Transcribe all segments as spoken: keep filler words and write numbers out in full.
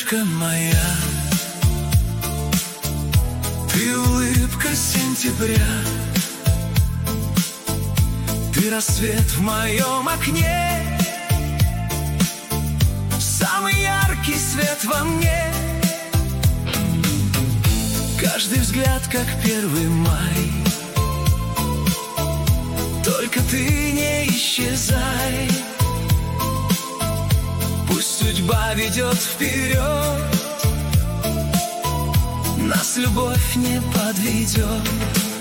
Танечка моя, ты улыбка сентября, ты рассвет в моем окне, самый яркий свет во мне. Каждый взгляд, как первый май, только ты не исчезай. Пусть судьба ведет вперед, нас любовь не подведет.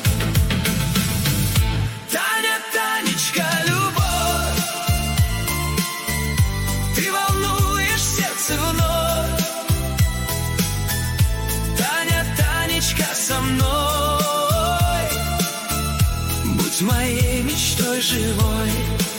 Таня, Танечка, любовь, ты волнуешь сердце вновь. Таня, Танечка, со мной, будь моей мечтой живой.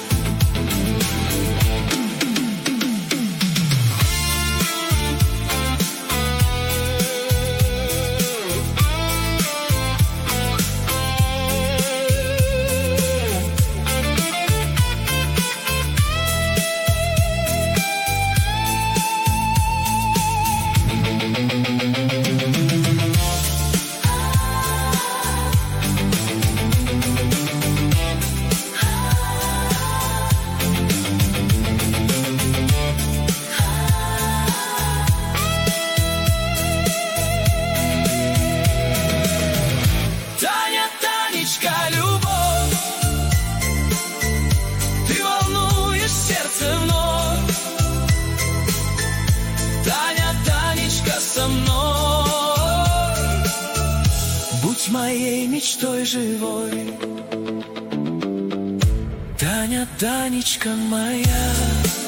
Будь моей мечтой живой. Таня, Танечка моя.